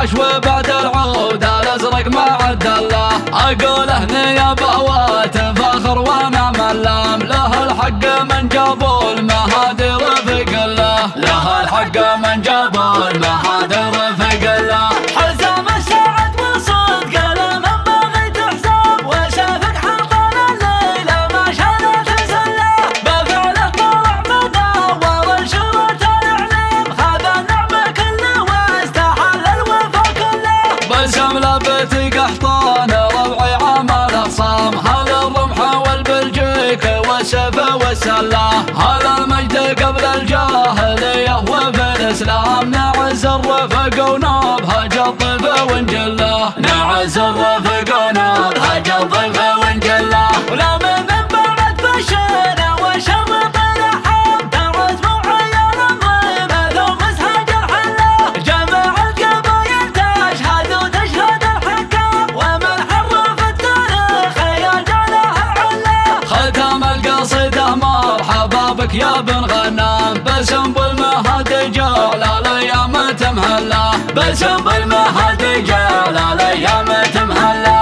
الحشو بعد العود الازرق ما عد الله. اقوله نيابه وتفاخر وانا ملام، له الحق من جابوا المهادي رفق الله، له الحق من جابوا المهادي رفق الله. حزام السعد وصدق لمن بغي تحساب، وشافق حطان الليله ما شانت سله، بفعله طلع مدور انشرت الاعلام، هذا النعم كله واستحل الوفا كله. بلسم لبتي قحطان ربعي عمل صام، هذا الرمح والبلجيك والسيف والسله، هذا المجد قبل الجاهليه وفي الاسلام. نعز الرفق ونبهج الضيف ونجله، نعز الرفق ونبهج الضيف ونجله. ولا من بعد بشنا وشرط الحام، تعز معين الضيمه ثم مسهج الحله، جمع القبايل تشهد وتشهد الحكام، ومن حرف التاريخ يجعلها عله. ختم القصيده مرحبا بك يا بن غنام، بسم بالمهد جعل الايام تمهله، بسم بالمهد جعل الايام تمهله.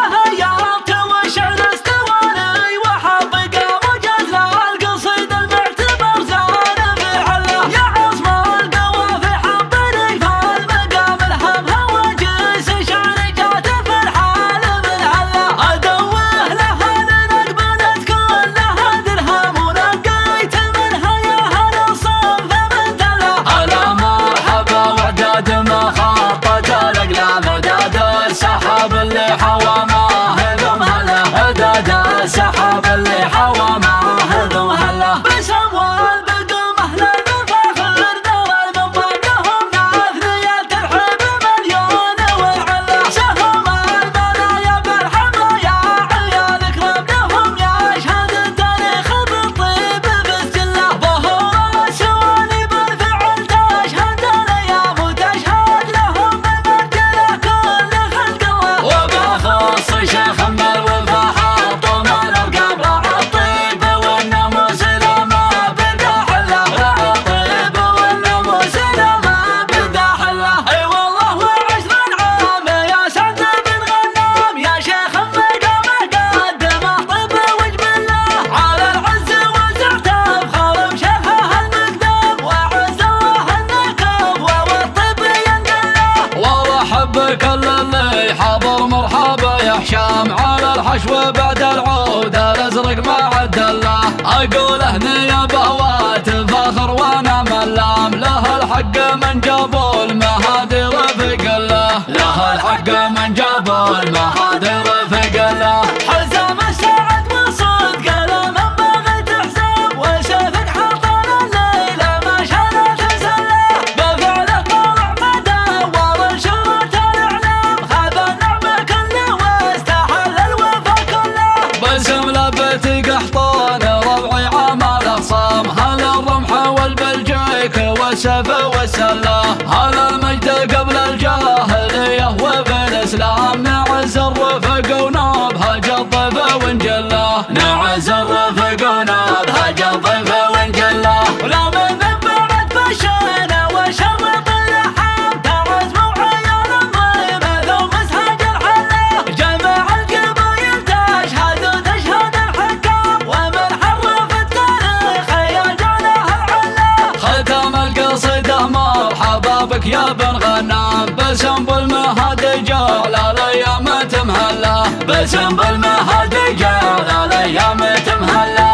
تهيأت وشعر استواني وحبق وجد القصيد المعتبر زان في حله، يا عصم القوافي حبني فالمقام الهم هواجس شعر جات في الحال من هله، ادوه لها لنقبلت كلها درهم ونقيت منها يا هل الصنف من تله. هلا مرحبا وعداد ما خطت الاقلام، وداد السحاب اللي حوى ماهذم هلا، وداد السحاب اللي حوى ماهذم هلا. بسم والبقم اهل المفاخر ذوى المنظر لهم ناثنية ترحب مليون وعله، سهم المنايا بالحمايا عيال كرام لهم يشهد التاريخ بالطيب بسجله، ظهور السواني بالفعل تشهد الايام وتشهد لهم بمرجله كل خلق الله. وبخص شيخ الوفا حطوا من القبر الطيب والناموس لما بدا حله، الطيب والناموس لما بدا حله. اي والله وعشر عام يا سعد بن غنام، يا شيخ المقامه قدمه طيب وجبله، على العز وزعته بخرم شيخه المقدام، وعز الله النكب والطيب ينقله. وارحب بكل اللي حضر مرحبا يا هشام، على الحشو بعد العود الازرق ما عد الله. اقوله نيابه وتفاخر وانا ملام، له الحق من جابوا المهادي رفق الله، له الحق من جابوا المهادي رفق الله. حزام السعد وصدق لمن بغي تحساب، وشافق حطان الليله ما شانت سله، بفعله طلع مدور انشرت الاعلام، هذا النعم كله واستحل الوفا كله. بلسم لبتي قحطان ربعي عمل صام، هذا الرمح والبلجيك والسيف والسله، هذا المجد قبل الجاهليه وفي الاسلام. نعز الرفق ونبهج الضيف ونجله، نعز الرفق ونبهج الضيف ونجله. ولا من بعد بشنا وشرط الحام، تعز معين الضيمه ثم مسهج الحله، جمع القبايل تشهد وتشهد الحكام، ومن حرف التاريخ يجعلها عله. ختم القصيده مرحبا بك يا بن غنام، بسم بالمهد جعل الايام تمهله، بسم بالمهد جعل الايام تمهله.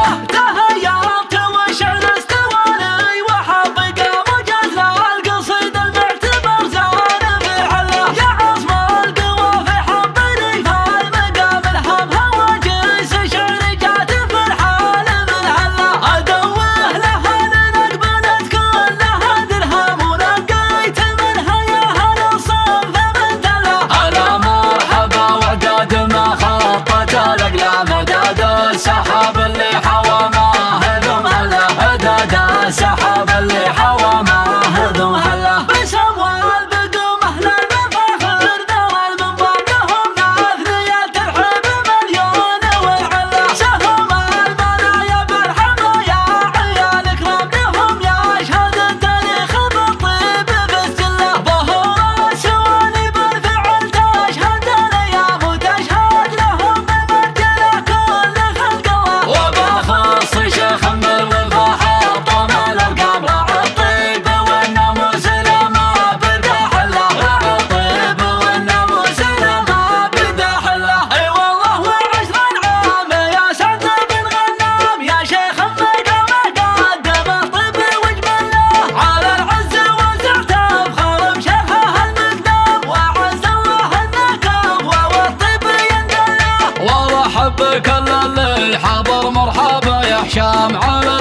تهيأت وشعر استواني وحبق وجد القصيد المعتبر زان في حله، يا عصم القوافي حبني فالمقام الهم هواجس شعر جات في الحال من هله، ادوه لها لنقبلت كلها درهم ونقيت منها يا هل الصنف من تله. هلا مرحبا وعداد ما خطت الاقلام، وداد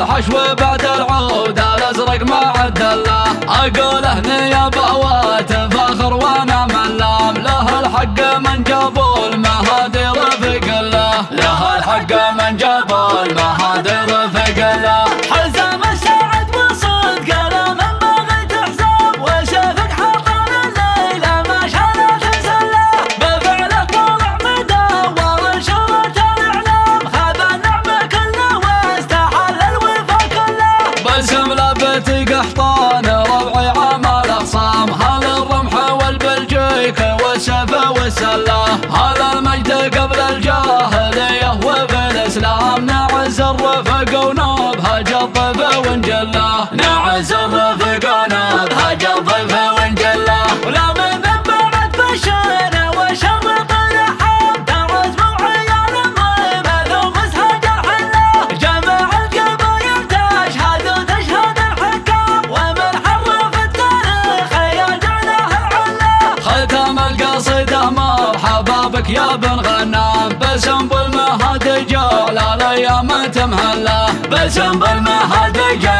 الحشو بعد العود الازرق ما عد الله. اقول هني بهوات فخر وانا ملام، له الحق من جابوا المهادي رفق الله، له الحق من جابوا المهادي رفق الله. حزام السعد وصدق من بغيت حساب، وشافك حضر الليل ما شالت سله، بفعله طلع مدور شرط الاعلام، خذ النعمه كله واستحل الوفا كله. بسم لبتي قحطان ربعي عمل اخصام، هذا الرمح والبلجيك والسيف والسله، هذا المجد قبل الجاهليه وفي الاسلام. نعز الرفق ونبهج الضيف ونجله، نعز الرفق ونبهج الضيف ونجله. ولا من بعد بشر وشر طرحه، تعز موعيان الضيف ذو مسهد الحله، جمع القبايل تشهد وتشهد الحكام، ومن حرف التاريخ يرجع له العله. ختم القصيدة مرحبا بك يا بن غنام، بسم بالمهد جعل الايام تمهله، بسم بالمهد جعل